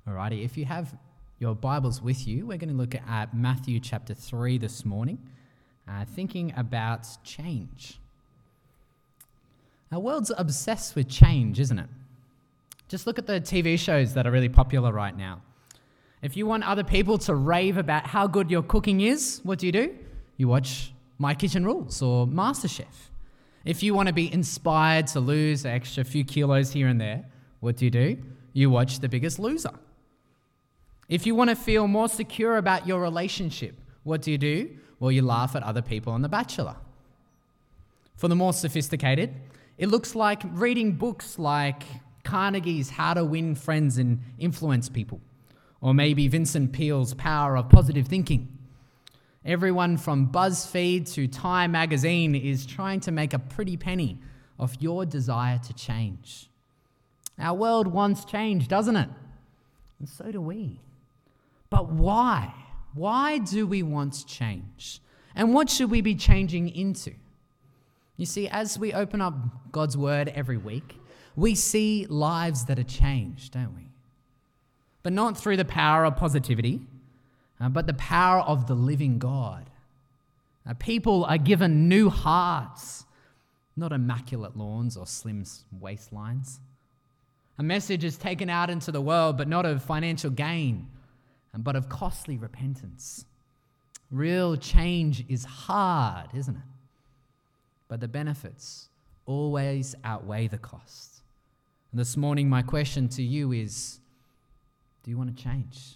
Alrighty, if you have your Bibles with you, we're going to look at Matthew chapter 3 this morning, thinking about change. Our world's obsessed with change, isn't it? Just look at the TV shows that are really popular right now. If you want other people to rave about how good your cooking is, what do? You watch My Kitchen Rules or MasterChef. If you want to be inspired to lose an extra few kilos here and there, what do? You watch The Biggest Loser. If you want to feel more secure about your relationship, what do? Well, you laugh at other people on The Bachelor. For the more sophisticated, it looks like reading books like Carnegie's How to Win Friends and Influence People, or maybe Vincent Peale's Power of Positive Thinking. Everyone from BuzzFeed to Time magazine is trying to make a pretty penny off your desire to change. Our world wants change, doesn't it? And so do we. But why? Why do we want change? And what should we be changing into? You see, as we open up God's Word every week, we see lives that are changed, don't we? But not through the power of positivity, but the power of the living God. People are given new hearts, not immaculate lawns or slim waistlines. A message is taken out into the world, but not of financial gain, but of costly repentance. Real change is hard, isn't it? But the benefits always outweigh the cost. And this morning, my question to you is, do you want to change?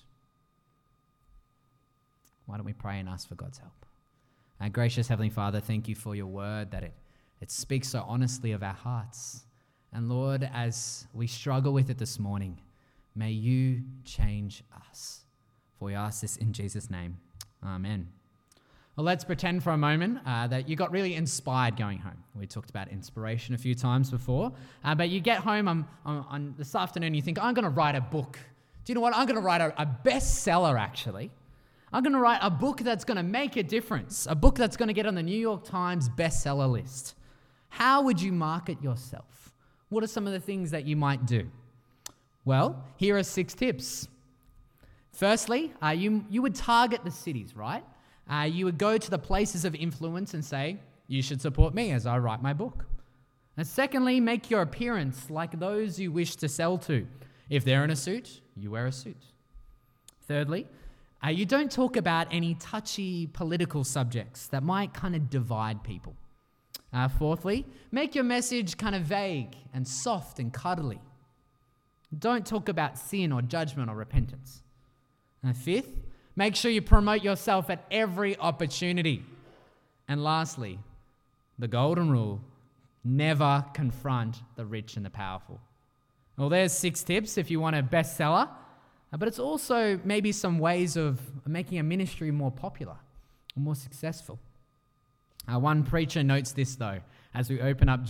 Why don't we pray and ask for God's help? Our gracious Heavenly Father, thank you for your word, that it speaks so honestly of our hearts. And Lord, as we struggle with it this morning, may you change us. For we ask this in Jesus' name. Amen. Well, let's pretend for a moment that you got really inspired going home. We talked about inspiration a few times before. But you get home on this afternoon, you think, I'm going to write a book. Do you know what? I'm going to write a bestseller, actually. I'm going to write a book that's going to make a difference, a book that's going to get on the New York Times bestseller list. How would you market yourself? What are some of the things that you might do? Well, here are 6 tips. Firstly, you would target the cities, right? You would go to the places of influence and say, you should support me as I write my book. And secondly, make your appearance like those you wish to sell to. If they're in a suit, you wear a suit. Thirdly, you don't talk about any touchy political subjects that might kind of divide people. Fourthly, make your message kind of vague and soft and cuddly. Don't talk about sin or judgment or repentance. And fifth, make sure you promote yourself at every opportunity. And lastly, the golden rule, never confront the rich and the powerful. Well, there's 6 tips if you want a bestseller, but it's also maybe some ways of making a ministry more popular or more successful. One preacher notes this, though, as we open up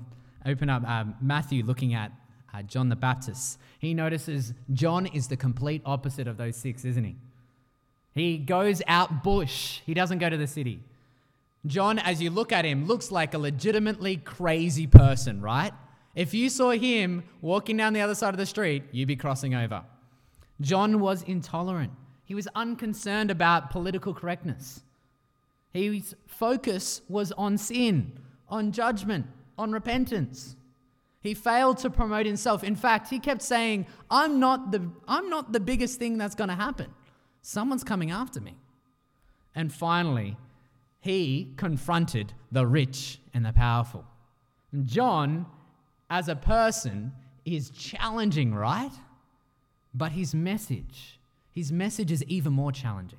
Matthew looking at John the Baptist. He notices John is the complete opposite of those 6, isn't he? He goes out bush. He doesn't go to the city. John, as you look at him, looks like a legitimately crazy person, right? If you saw him walking down the other side of the street, you'd be crossing over. John was intolerant. He was unconcerned about political correctness. His focus was on sin, on judgment, on repentance. He failed to promote himself. In fact, he kept saying, I'm not the biggest thing that's going to happen. Someone's coming after me. And finally, he confronted the rich and the powerful. And John, as a person, is challenging, right? But his message is even more challenging.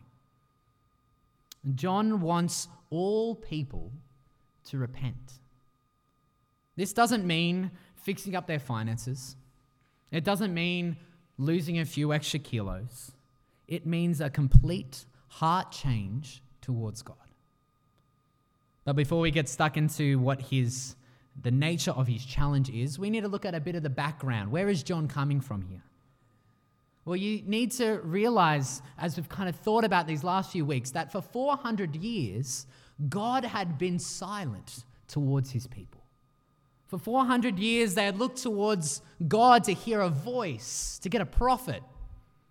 John wants all people to repent. This doesn't mean fixing up their finances. It doesn't mean losing a few extra kilos. It means a complete heart change towards God. But before we get stuck into what the nature of his challenge is, we need to look at a bit of the background. Where is John coming from here? Well, you need to realize, as we've kind of thought about these last few weeks, that for 400 years, God had been silent towards his people. For 400 years, they had looked towards God to hear a voice, to get a prophet.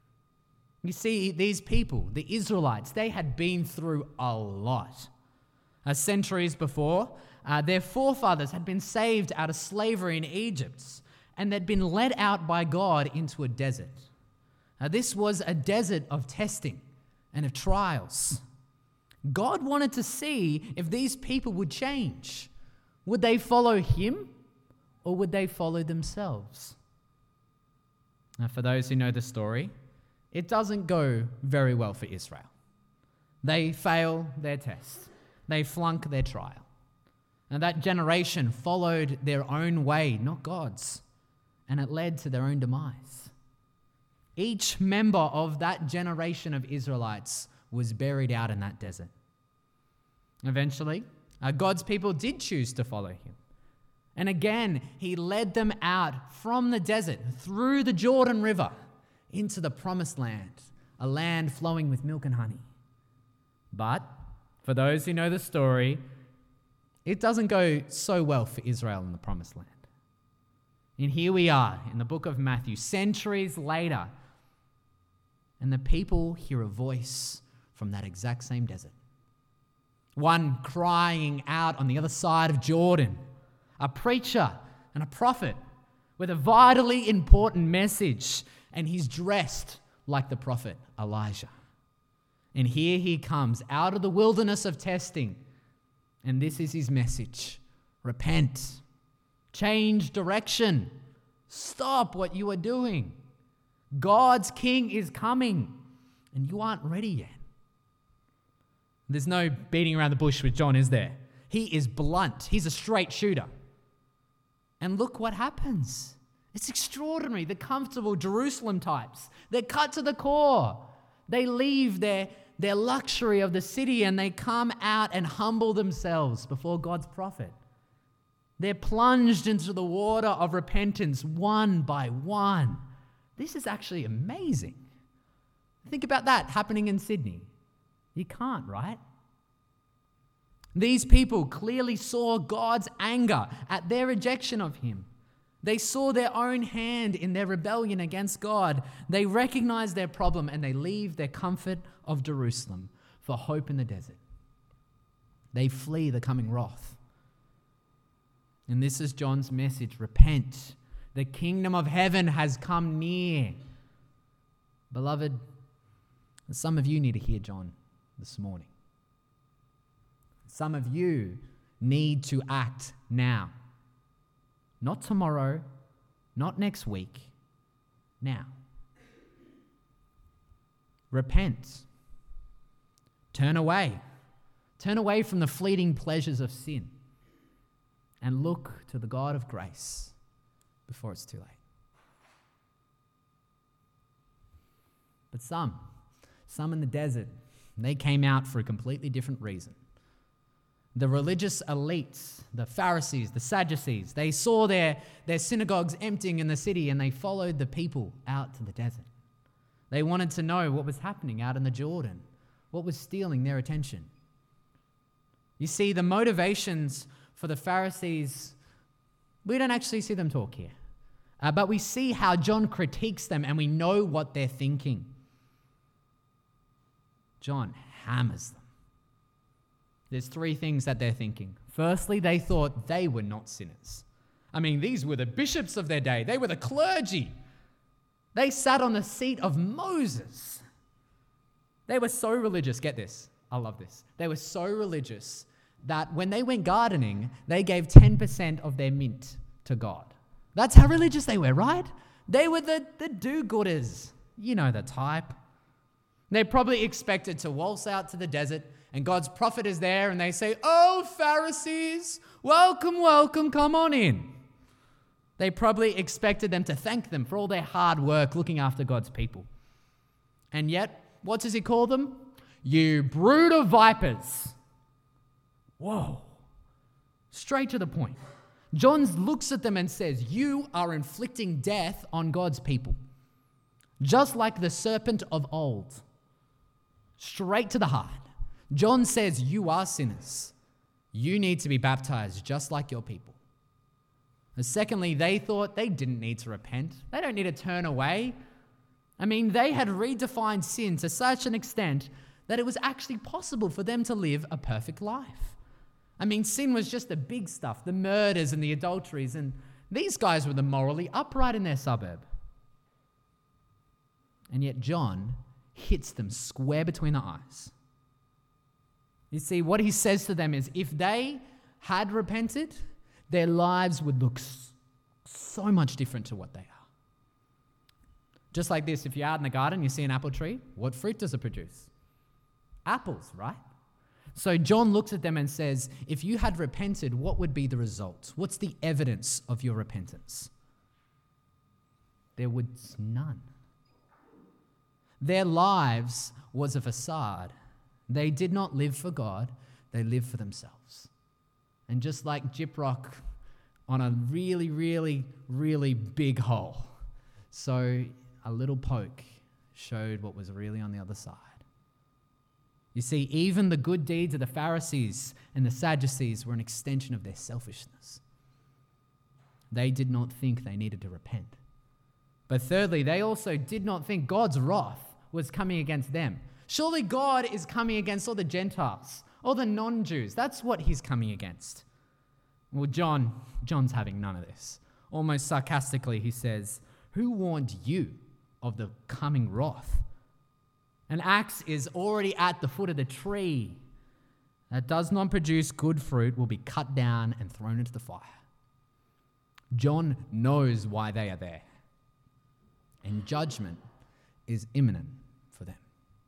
You see, these people, the Israelites, they had been through a lot. Centuries before, their forefathers had been saved out of slavery in Egypt, and they'd been led out by God into a desert. This was a desert of testing and of trials. God wanted to see if these people would change. Would they follow him, or would they follow themselves? Now, for those who know the story, it doesn't go very well for Israel. They fail their test. They flunk their trial. And that generation followed their own way, not God's, and it led to their own demise. Each member of that generation of Israelites was buried out in that desert. Eventually, God's people did choose to follow him. And again, he led them out from the desert, through the Jordan River, into the promised land, a land flowing with milk and honey. But for those who know the story, it doesn't go so well for Israel in the promised land. And here we are in the book of Matthew, centuries later, and the people hear a voice from that exact same desert. One crying out on the other side of Jordan, a preacher and a prophet with a vitally important message, and he's dressed like the prophet Elijah. And here he comes out of the wilderness of testing, and this is his message: repent, change direction, stop what you are doing. God's king is coming, and you aren't ready yet. There's no beating around the bush with John, is there? He is blunt. He's a straight shooter. And look what happens. It's extraordinary. The comfortable Jerusalem types, they're cut to the core. They leave their luxury of the city and they come out and humble themselves before God's prophet. They're plunged into the water of repentance one by one. This is actually amazing. Think about that happening in Sydney. You can't, right? These people clearly saw God's anger at their rejection of him. They saw their own hand in their rebellion against God. They recognize their problem and they leave their comfort of Jerusalem for hope in the desert. They flee the coming wrath. And this is John's message: repent. The kingdom of heaven has come near. Beloved, some of you need to hear John this morning. Some of you need to act now. Not tomorrow, not next week, now. Repent. Turn away. Turn away from the fleeting pleasures of sin and look to the God of grace before it's too late. But some in the desert, they came out for a completely different reason. The religious elites, the Pharisees, the Sadducees, they saw their synagogues emptying in the city and they followed the people out to the desert. They wanted to know what was happening out in the Jordan, what was stealing their attention. You see, the motivations for the Pharisees, we don't actually see them talk here. But we see how John critiques them and we know what they're thinking. John hammers them. There's three things that they're thinking. Firstly, they thought they were not sinners. I mean, these were the bishops of their day. They were the clergy. They sat on the seat of Moses. They were so religious. Get this. I love this. They were so religious that when they went gardening, they gave 10% of their mint to God. That's how religious they were, right? They were the do-gooders. You know the type. They probably expected to waltz out to the desert and God's prophet is there and they say, "Oh, Pharisees, welcome, welcome, come on in." They probably expected them to thank them for all their hard work looking after God's people. And yet, what does he call them? You brood of vipers. Whoa. Straight to the point. John looks at them and says, you are inflicting death on God's people. Just like the serpent of old. Straight to the heart. John says, you are sinners. You need to be baptized just like your people. And secondly, they thought they didn't need to repent. They don't need to turn away. I mean, they had redefined sin to such an extent that it was actually possible for them to live a perfect life. I mean, sin was just the big stuff, the murders and the adulteries, and these guys were the morally upright in their suburb. And yet John hits them square between the eyes. You see, what he says to them is, if they had repented, their lives would look so much different to what they are. Just like this, if you're out in the garden, you see an apple tree, what fruit does it produce? Apples, right? So John looks at them and says, if you had repented, what would be the result? What's the evidence of your repentance? There was none. Their lives was a facade. They did not live for God, they lived for themselves. And just like Gyprock on a really, really, really big hole, so a little poke showed what was really on the other side. You see, even the good deeds of the Pharisees and the Sadducees were an extension of their selfishness. They did not think they needed to repent. But thirdly, they also did not think God's wrath was coming against them. Surely God is coming against all the Gentiles, all the non-Jews. That's what he's coming against. Well, John's having none of this. Almost sarcastically, he says, who warned you of the coming wrath? An axe is already at the foot of the tree that does not produce good fruit will be cut down and thrown into the fire. John knows why they are there, and judgment is imminent for them.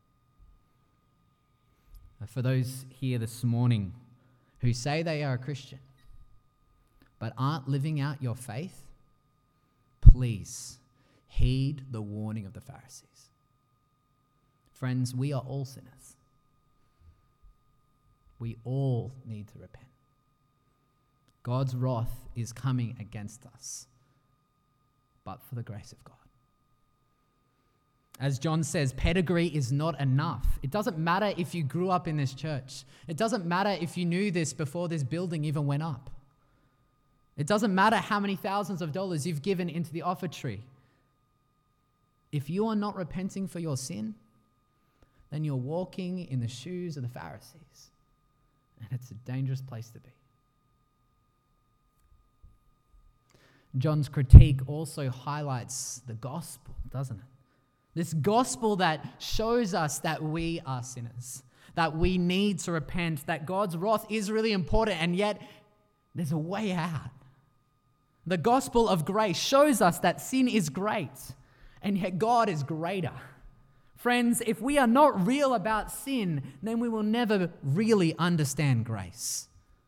For those here this morning who say they are a Christian but aren't living out your faith, please heed the warning of the Pharisees. Friends, we are all sinners. We all need to repent. God's wrath is coming against us, but for the grace of God. As John says, pedigree is not enough. It doesn't matter if you grew up in this church. It doesn't matter if you knew this before this building even went up. It doesn't matter how many thousands of dollars you've given into the offertory. If you are not repenting for your sin, then you're walking in the shoes of the Pharisees. And it's a dangerous place to be. John's critique also highlights the gospel, doesn't it? This gospel that shows us that we are sinners, that we need to repent, that God's wrath is really important, and yet there's a way out. The gospel of grace shows us that sin is great, and yet God is greater. Friends, if we are not real about sin, then we will never really understand grace.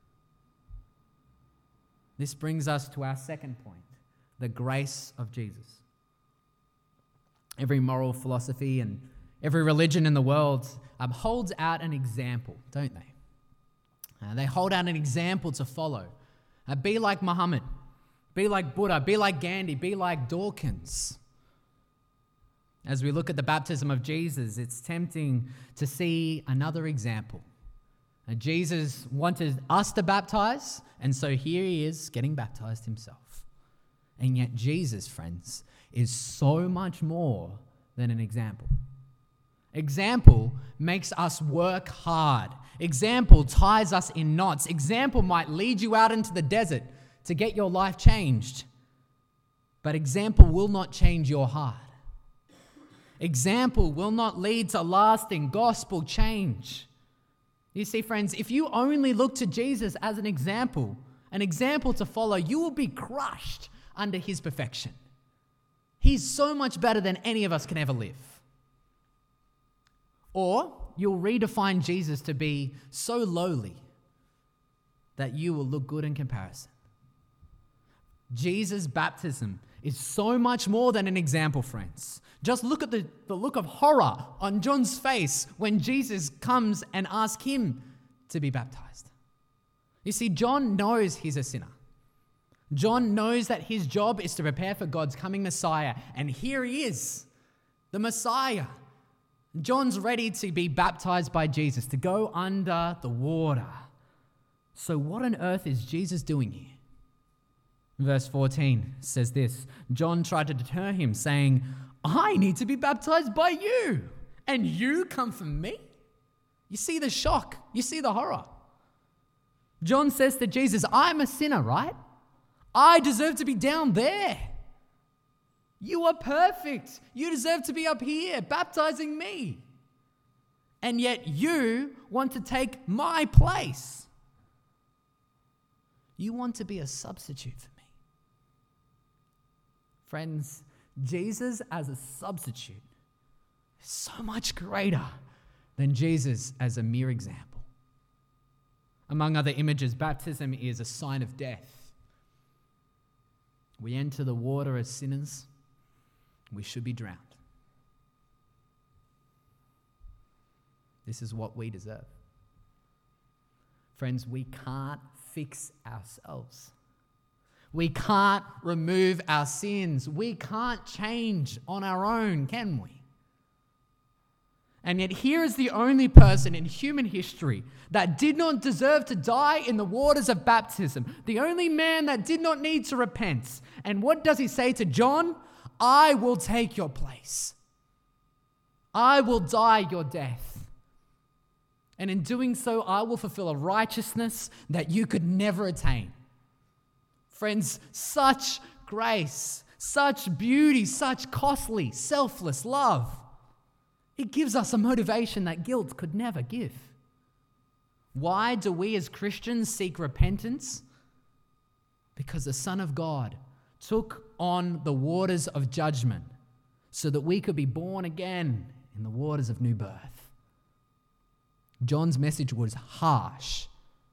This brings us to our second point, the grace of Jesus. Every moral philosophy and every religion in the world holds out an example, don't they? They hold out an example to follow. Be like Muhammad, be like Buddha, be like Gandhi, be like Dawkins. As we look at the baptism of Jesus, it's tempting to see another example. Jesus wanted us to baptize, and so here he is getting baptized himself. And yet Jesus, friends, is so much more than an example. Example makes us work hard. Example ties us in knots. Example might lead you out into the desert to get your life changed. But example will not change your heart. Example will not lead to lasting gospel change. You see, friends, if you only look to Jesus as an example to follow, you will be crushed under his perfection. He's so much better than any of us can ever live. Or you'll redefine Jesus to be so lowly that you will look good in comparison. Jesus' baptism is so much more than an example, friends. Just look at the look of horror on John's face when Jesus comes and asks him to be baptized. You see, John knows he's a sinner. John knows that his job is to prepare for God's coming Messiah. And here he is, the Messiah. John's ready to be baptized by Jesus, to go under the water. So what on earth is Jesus doing here? Verse 14 says this, John tried to deter him, saying, I need to be baptized by you, and you come for me? You see the shock. You see the horror. John says to Jesus, I'm a sinner, right? I deserve to be down there. You are perfect. You deserve to be up here baptizing me. And yet you want to take my place. You want to be a substitute for me. Friends, Jesus as a substitute is so much greater than Jesus as a mere example. Among other images, baptism is a sign of death. We enter the water as sinners. We should be drowned. This is what we deserve. Friends, we can't fix ourselves. We can't remove our sins. We can't change on our own, can we? And yet here is the only person in human history that did not deserve to die in the waters of baptism. The only man that did not need to repent. And what does he say to John? I will take your place. I will die your death. And in doing so, I will fulfill a righteousness that you could never attain. Friends, such grace, such beauty, such costly, selfless love. It gives us a motivation that guilt could never give. Why do we as Christians seek repentance? Because the Son of God took on the waters of judgment so that we could be born again in the waters of new birth. John's message was harsh,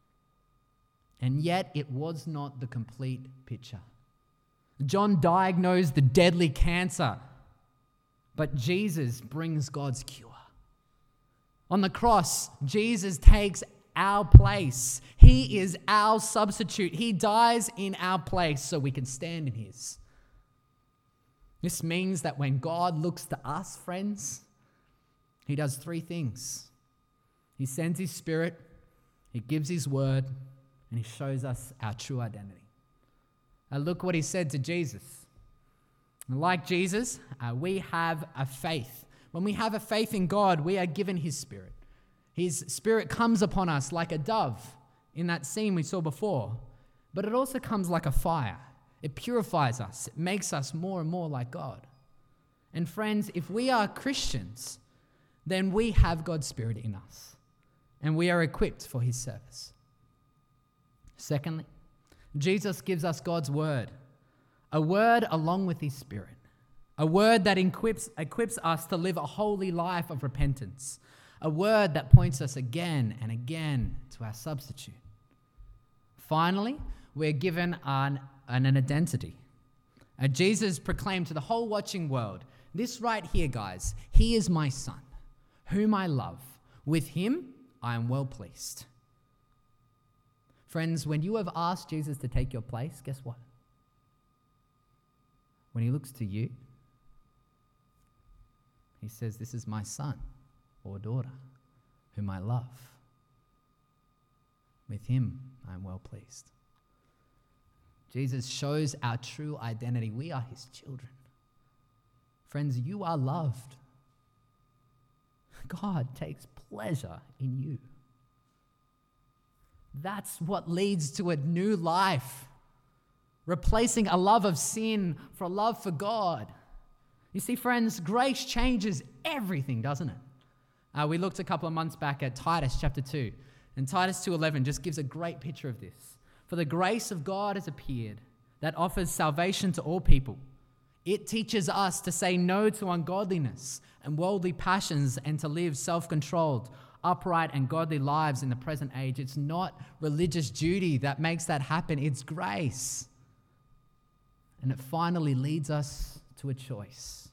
and yet it was not the complete picture. John diagnosed the deadly cancer, but Jesus brings God's cure. On the cross, Jesus takes our place. He is our substitute. He dies in our place so we can stand in his. This means that when God looks to us, friends, he does three things. He sends his Spirit, he gives his word, and he shows us our true identity. Now look what he said to Jesus. Like Jesus, we have a faith. When we have a faith in God, we are given his Spirit. His Spirit comes upon us like a dove in that scene we saw before, but it also comes like a fire. It purifies us. It makes us more and more like God. And friends, if we are Christians, then we have God's Spirit in us, and we are equipped for his service. Secondly, Jesus gives us God's word, a word along with his Spirit, a word that equips us to live a holy life of repentance, a word that points us again and again to our substitute. Finally, we're given an identity. Jesus proclaimed to the whole watching world, this right here, guys, he is my Son, whom I love. With him, I am well pleased. Friends, when you have asked Jesus to take your place, guess what? When he looks to you, he says, this is my son or daughter, whom I love. With him, I am well pleased. Jesus shows our true identity. We are his children. Friends, you are loved. God takes pleasure in you. That's what leads to a new life, replacing a love of sin for a love for God. You see, friends, grace changes everything, doesn't it? We looked a couple of months back at Titus chapter 2, and Titus 2:11 just gives a great picture of this. For the grace of God has appeared that offers salvation to all people. It teaches us to say no to ungodliness and worldly passions and to live self-controlled, upright and godly lives in the present age. It's not religious duty that makes that happen. It's grace. And it finally leads us to a choice.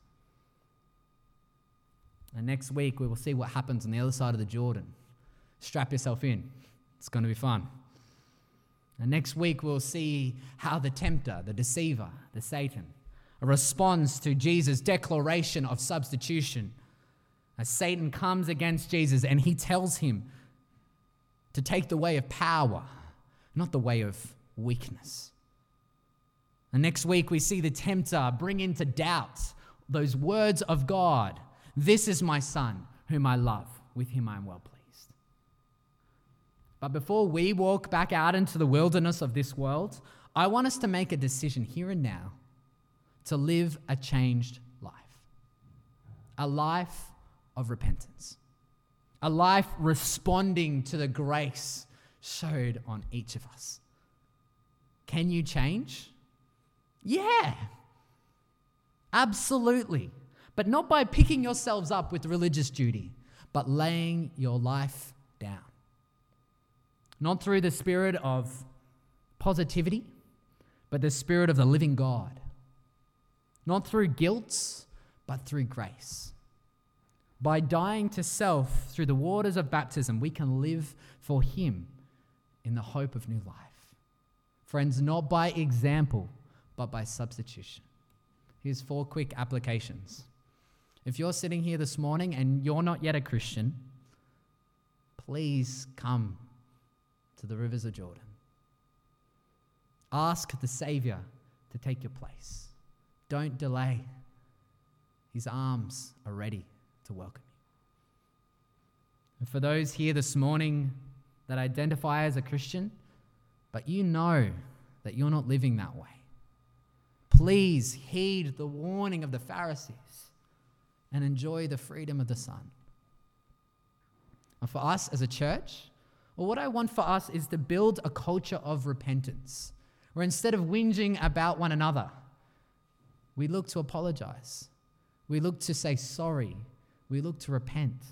And next week, we will see what happens on the other side of the Jordan. Strap yourself in. It's going to be fun. And next week, we'll see how the tempter, the deceiver, the Satan, responds to Jesus' declaration of substitution. As Satan comes against Jesus and he tells him to take the way of power, not the way of weakness. And next week, we see the tempter bring into doubt those words of God. This is my son, whom I love. With him I am well pleased. But before we walk back out into the wilderness of this world, I want us to make a decision here and now to live a changed life. A life of repentance. A life responding to the grace showed on each of us. Can you change? Yeah, absolutely. But not by picking yourselves up with religious duty, but laying your life down. Not through the spirit of positivity, but the spirit of the living God. Not through guilt, but through grace. By dying to self through the waters of baptism, we can live for him in the hope of new life. Friends, not by example, but by substitution. Here's 4 quick applications. If you're sitting here this morning and you're not yet a Christian, please come to the rivers of Jordan. Ask the Savior to take your place. Don't delay. His arms are ready to welcome you. And for those here this morning that identify as a Christian, but you know that you're not living that way, please heed the warning of the Pharisees and enjoy the freedom of the Son. And for us as a church, well, what I want for us is to build a culture of repentance, where instead of whinging about one another, we look to apologize. We look to say sorry. We look to repent.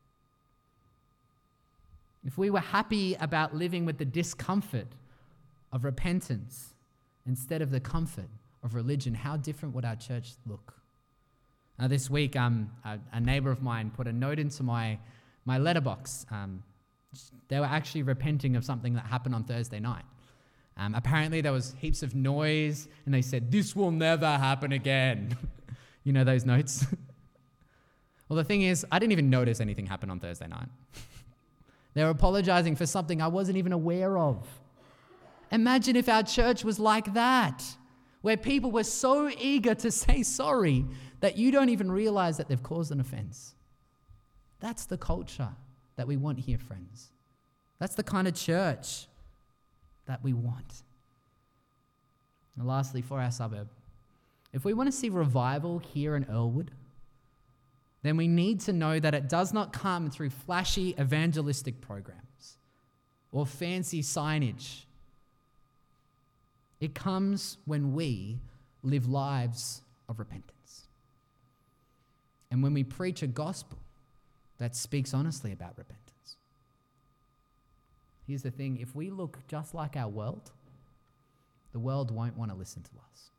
If we were happy about living with the discomfort of repentance instead of the comfort of religion, how different would our church look? This week, a neighbor of mine put a note into my letterbox. They were actually repenting of something that happened on Thursday night. Apparently, there was heaps of noise, and they said, "This will never happen again." You know those notes? Well, the thing is, I didn't even notice anything happened on Thursday night. They were apologizing for something I wasn't even aware of. Imagine if our church was like that, where people were so eager to say sorry that you don't even realize that they've caused an offense. That's the culture that we want here, friends. That's the kind of church that we want. And lastly, for our suburb, if we want to see revival here in Earlwood, then we need to know that it does not come through flashy evangelistic programs or fancy signage. It comes when we live lives of repentance. And when we preach a gospel that speaks honestly about repentance. Here's the thing, if we look just like our world, the world won't want to listen to us.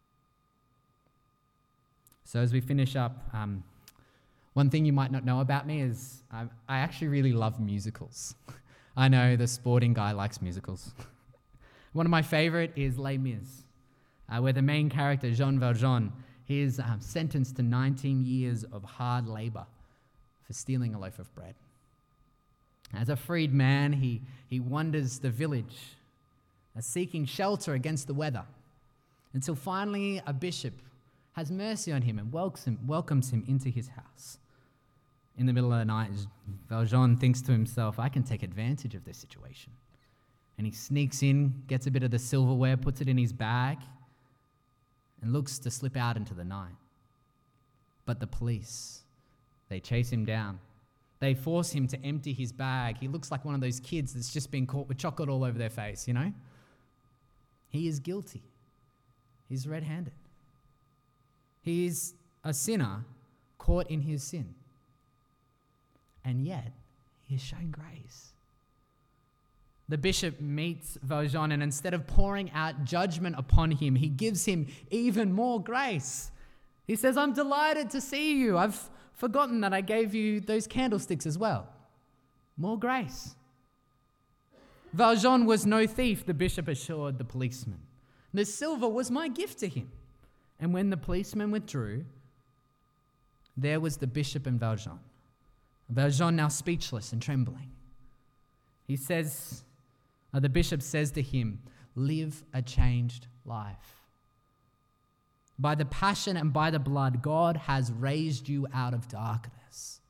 So as we finish up, one thing you might not know about me is I actually really love musicals. I know the sporting guy likes musicals. One of my favorite is Les Mis, where the main character, Jean Valjean, he is sentenced to 19 years of hard labor for stealing a loaf of bread. As a freed man, he wanders the village, seeking shelter against the weather, until finally a bishop has mercy on him and welcomes him into his house. In the middle of the night, Valjean thinks to himself, I can take advantage of this situation. And he sneaks in, gets a bit of the silverware, puts it in his bag, and looks to slip out into the night. But the police, they chase him down. They force him to empty his bag. He looks like one of those kids that's just been caught with chocolate all over their face, you know? He is guilty. He's red-handed. He is a sinner caught in his sin. And yet, he is shown grace. The bishop meets Valjean, and instead of pouring out judgment upon him, he gives him even more grace. He says, I'm delighted to see you. I've forgotten that I gave you those candlesticks as well. More grace. Valjean was no thief, the bishop assured the policeman. The silver was my gift to him. And when the policeman withdrew, there was the bishop and Valjean. Valjean now speechless and trembling. He says, the bishop says to him, live a changed life. By the passion and by the blood, God has raised you out of darkness.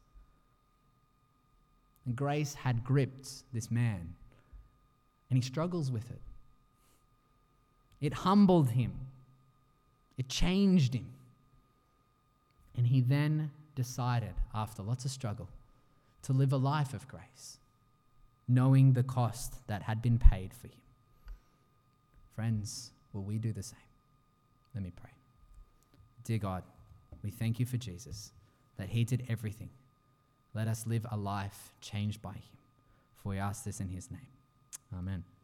And grace had gripped this man, and he struggles with it. It humbled him. It changed him. And he then decided, after lots of struggle, to live a life of grace, knowing the cost that had been paid for him. Friends, will we do the same? Let me pray. Dear God, we thank you for Jesus, that he did everything. Let us live a life changed by him. For we ask this in his name. Amen.